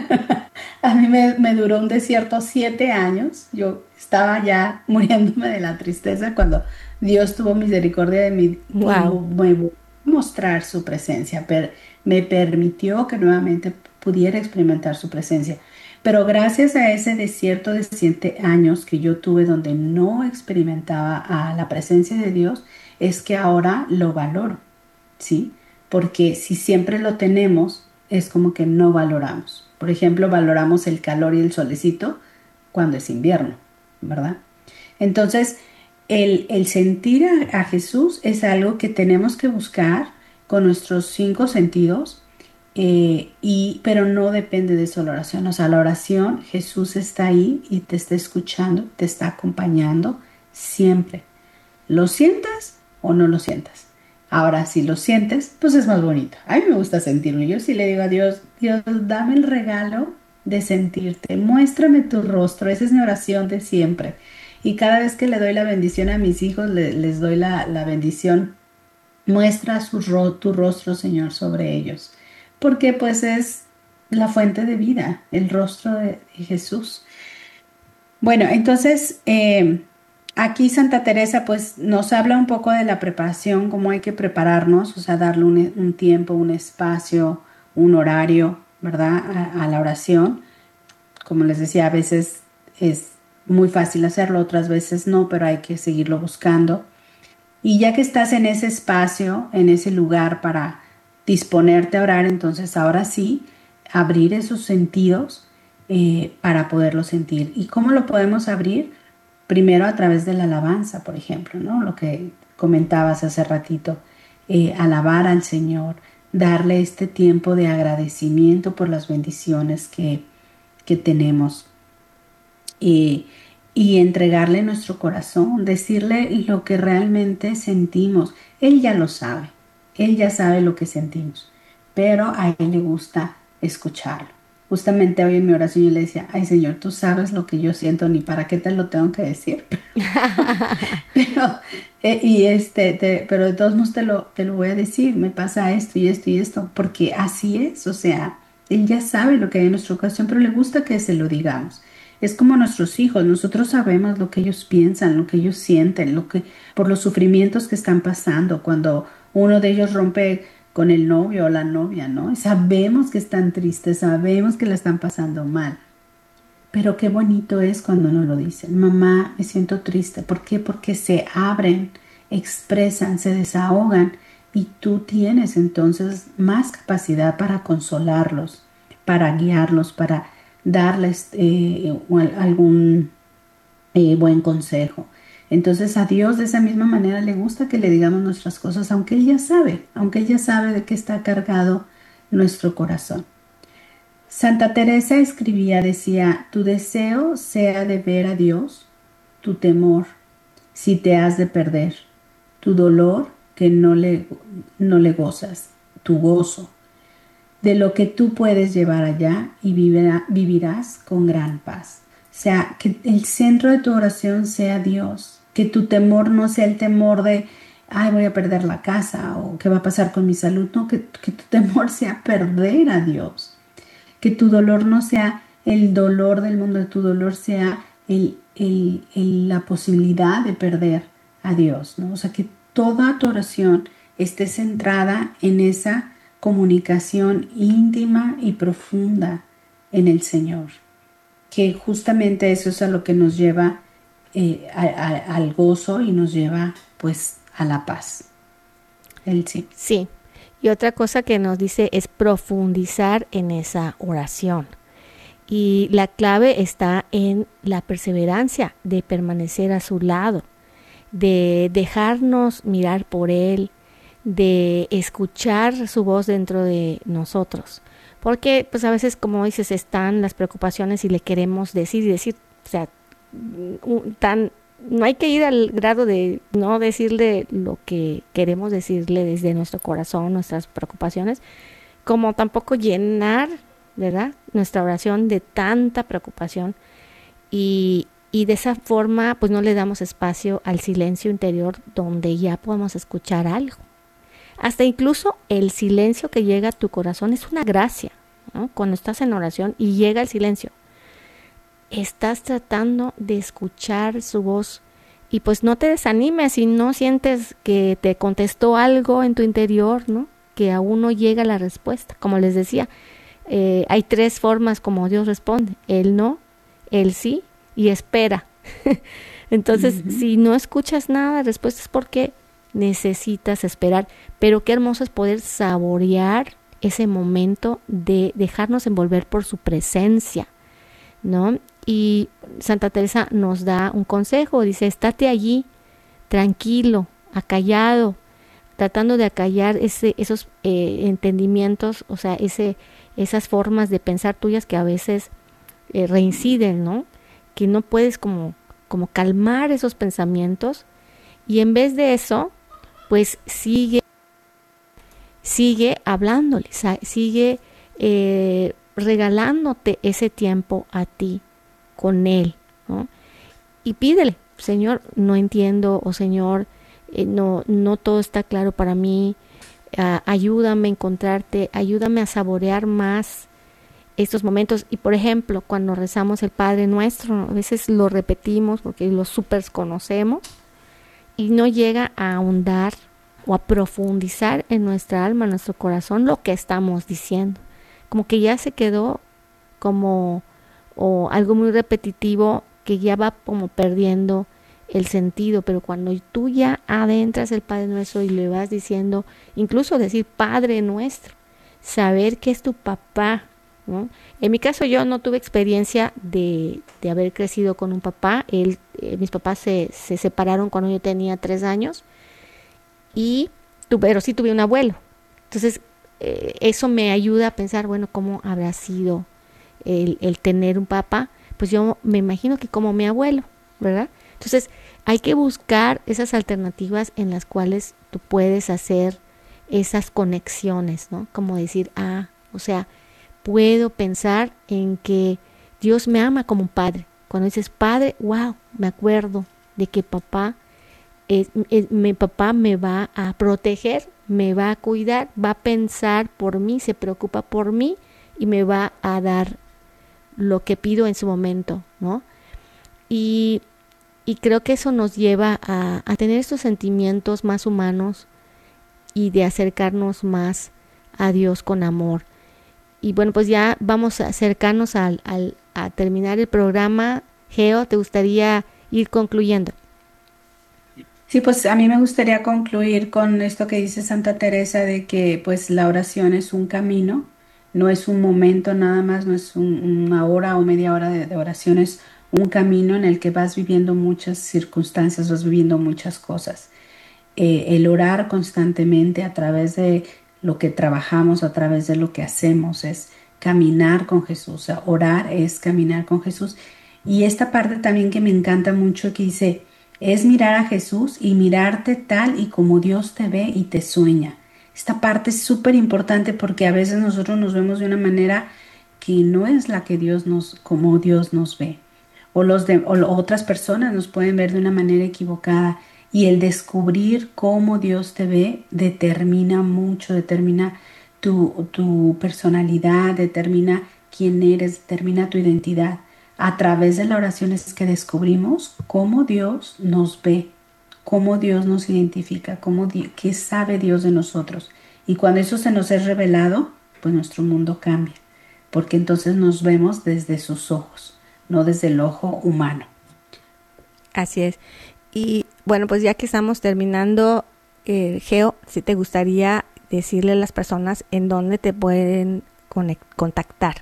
A mí me, me duró un desierto siete años, yo estaba ya muriéndome de la tristeza cuando Dios tuvo misericordia de mí Wow. y me volvió a mostrar su presencia, pero me permitió que nuevamente pudiera experimentar su presencia. Pero gracias a ese desierto de siete años que yo tuve donde no experimentaba a la presencia de Dios, es que ahora lo valoro, ¿sí? Porque si siempre lo tenemos, es como que no valoramos. Por ejemplo, valoramos el calor y el solecito cuando es invierno, ¿verdad? Entonces, el, el sentir a, a Jesús es algo que tenemos que buscar con nuestros cinco sentidos, eh, y, pero no depende de solo oración. O sea, la oración, Jesús está ahí y te está escuchando, te está acompañando siempre. ¿Lo sientas o no lo sientas? Ahora, si lo sientes, pues es más bonito. A mí me gusta sentirlo. Yo sí le digo a Dios, Dios, dame el regalo de sentirte. Muéstrame tu rostro. Esa es mi oración de siempre. Y cada vez que le doy la bendición a mis hijos, le, les doy la, la bendición. Muestra su ro tu rostro, Señor, sobre ellos. Porque pues es la fuente de vida, el rostro de, de Jesús. Bueno, entonces... Eh, Aquí Santa Teresa pues nos habla un poco de la preparación, cómo hay que prepararnos, o sea, darle un, un tiempo, un espacio, un horario, ¿verdad? A, a la oración. Como les decía, a veces es muy fácil hacerlo, otras veces no, pero hay que seguirlo buscando. Y ya que estás en ese espacio, en ese lugar para disponerte a orar, entonces ahora sí, abrir esos sentidos eh, para poderlo sentir. ¿Y cómo lo podemos abrir? Primero a través de la alabanza, por ejemplo, ¿no? Lo que comentabas hace ratito, eh, alabar al Señor, darle este tiempo de agradecimiento por las bendiciones que, que tenemos y, y entregarle nuestro corazón, decirle lo que realmente sentimos. Él ya lo sabe, Él ya sabe lo que sentimos, pero a Él le gusta escucharlo. Justamente hoy en mi oración yo le decía, ay Señor, tú sabes lo que yo siento, ni para qué te lo tengo que decir. pero, eh, y este, te- pero de todos modos te lo, te lo voy a decir, me pasa esto y esto y esto, porque así es, o sea, Él ya sabe lo que hay en nuestra ocasión, pero le gusta que se lo digamos. Es como nuestros hijos, nosotros sabemos lo que ellos piensan, lo que ellos sienten, lo que, por los sufrimientos que están pasando cuando uno de ellos rompe con el novio o la novia, ¿no? Y sabemos que están tristes, sabemos que la están pasando mal. Pero qué bonito es cuando nos lo dicen. Mamá, me siento triste. ¿Por qué? Porque se abren, expresan, se desahogan y tú tienes entonces más capacidad para consolarlos, para guiarlos, para darles eh, algún eh, buen consejo. Entonces a Dios de esa misma manera le gusta que le digamos nuestras cosas, aunque Él ya sabe, aunque Él ya sabe de qué está cargado nuestro corazón. Santa Teresa escribía, decía, tu deseo sea de ver a Dios, tu temor, si te has de perder, tu dolor que no le, no le gozas, tu gozo, de lo que tú puedes llevar allá y vivirá, vivirás con gran paz. O sea, que el centro de tu oración sea Dios, que tu temor no sea el temor de, ay, voy a perder la casa o qué va a pasar con mi salud, no, que, que tu temor sea perder a Dios, que tu dolor no sea el dolor del mundo, tu dolor sea el, el, el, la posibilidad de perder a Dios, ¿no? O sea, que toda tu oración esté centrada en esa comunicación íntima y profunda en el Señor, que justamente eso es a lo que nos lleva eh, a, a, al gozo y nos lleva pues a la paz. Él sí. Sí, y otra cosa que nos dice es profundizar en esa oración. Y la clave está en la perseverancia, de permanecer a su lado, de dejarnos mirar por Él, de escuchar su voz dentro de nosotros. Porque pues a veces, como dices, están las preocupaciones y le queremos decir y decir, o sea, tan, no hay que ir al grado de no decirle lo que queremos decirle desde nuestro corazón, nuestras preocupaciones, como tampoco llenar, ¿verdad?, nuestra oración de tanta preocupación y, y de esa forma pues no le damos espacio al silencio interior donde ya podemos escuchar algo. Hasta incluso el silencio que llega a tu corazón es una gracia, ¿no? Cuando estás en oración y llega el silencio, estás tratando de escuchar su voz y pues no te desanimes si no sientes que te contestó algo en tu interior, ¿no?, que aún no llega la respuesta. Como les decía, eh, hay tres formas como Dios responde: el no, el sí y espera. Entonces, uh-huh. si no escuchas nada, la respuesta es porque necesitas esperar. Pero qué hermoso es poder saborear ese momento de dejarnos envolver por su presencia, ¿no? Y Santa Teresa nos da un consejo, dice, estate allí, tranquilo, acallado, tratando de acallar ese, esos eh, entendimientos, o sea, ese, esas formas de pensar tuyas que a veces eh, reinciden, ¿no? Que no puedes como, como calmar esos pensamientos, y en vez de eso, pues sigue, sigue hablándole, sigue eh, regalándote ese tiempo a ti con Él, ¿no? Y pídele, Señor, no entiendo, o Señor, eh, no, no todo está claro para mí, uh, ayúdame a encontrarte, ayúdame a saborear más estos momentos. Y por ejemplo, cuando rezamos el Padre Nuestro, ¿no?, a veces lo repetimos porque lo super conocemos y no llega a ahondar o a profundizar en nuestra alma, en nuestro corazón, lo que estamos diciendo. Como que ya se quedó como o algo muy repetitivo que ya va como perdiendo el sentido, pero cuando tú ya adentras el Padre Nuestro y le vas diciendo, incluso decir Padre Nuestro, saber que es tu papá, ¿no? En mi caso yo no tuve experiencia de, de haber crecido con un papá. Él, eh, mis papás se, se separaron cuando yo tenía tres años, y tu, pero sí tuve un abuelo. Entonces eh, eso me ayuda a pensar, bueno, ¿cómo habrá sido el, el tener un papá? Pues yo me imagino que como mi abuelo, ¿verdad? Entonces hay que buscar esas alternativas en las cuales tú puedes hacer esas conexiones, ¿no? Como decir, ah, o sea, puedo pensar en que Dios me ama como un padre. Cuando dices padre, wow, me acuerdo de que papá, es, es, mi papá me va a proteger, me va a cuidar, va a pensar por mí, se preocupa por mí y me va a dar lo que pido en su momento, ¿no? Y, y creo que eso nos lleva a, a tener estos sentimientos más humanos y de acercarnos más a Dios con amor. Y bueno, pues ya vamos a acercarnos al, al, a terminar el programa. Geo, ¿te gustaría ir concluyendo? Sí, pues a mí me gustaría concluir con esto que dice Santa Teresa de que pues la oración es un camino, no es un momento nada más, no es un- una hora o media hora de, de oración, es un camino en el que vas viviendo muchas circunstancias, vas viviendo muchas cosas. Eh, el orar constantemente a través de lo que trabajamos, a través de lo que hacemos, es caminar con Jesús. O sea, orar es caminar con Jesús. Y esta parte también que me encanta mucho que dice, es mirar a Jesús y mirarte tal y como Dios te ve y te sueña. Esta parte es súper importante porque a veces nosotros nos vemos de una manera que no es la que Dios nos, como Dios nos ve. O, los de, o lo- otras personas nos pueden ver de una manera equivocada. Y el descubrir cómo Dios te ve determina mucho, determina tu, tu personalidad, determina quién eres, determina tu identidad. A través de la oración es que descubrimos cómo Dios nos ve, cómo Dios nos identifica, cómo Di- qué sabe Dios de nosotros. Y cuando eso se nos es revelado, pues nuestro mundo cambia, porque entonces nos vemos desde sus ojos, no desde el ojo humano. Así es. Y bueno, pues ya que estamos terminando, eh, Geo, si te gustaría decirle a las personas en dónde te pueden conec- contactar.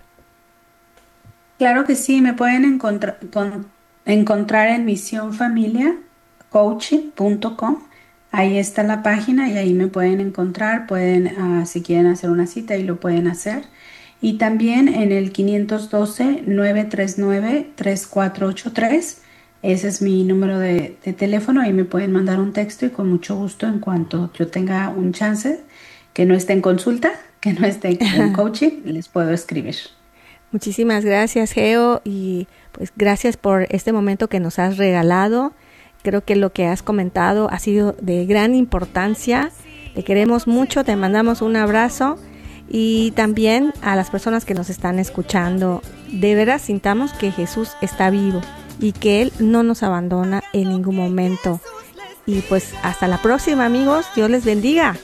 Claro que sí, me pueden encontrar, con- encontrar en misión familia coaching punto com. Ahí está la página y ahí me pueden encontrar. Pueden, ah, si quieren hacer una cita, y lo pueden hacer. Y también en el quinientos doce, nueve tres nueve, tres cuatro ocho tres. Ese es mi número de, de teléfono. Ahí me pueden mandar un texto y con mucho gusto, en cuanto yo tenga un chance, que no esté en consulta, que no esté en coaching, les puedo escribir. Muchísimas gracias, Geo, y pues gracias por este momento que nos has regalado. Creo que lo que has comentado ha sido de gran importancia. Te queremos mucho, te mandamos un abrazo y también a las personas que nos están escuchando. De veras sintamos que Jesús está vivo y que Él no nos abandona en ningún momento. Y pues hasta la próxima, amigos. Dios les bendiga.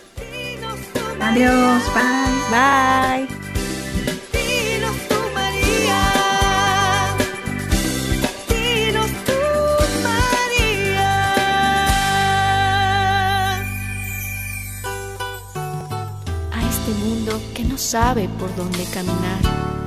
Adiós, bye. Bye. Dinos tú, María. Dinos tú, María. A este mundo que no sabe por dónde caminar,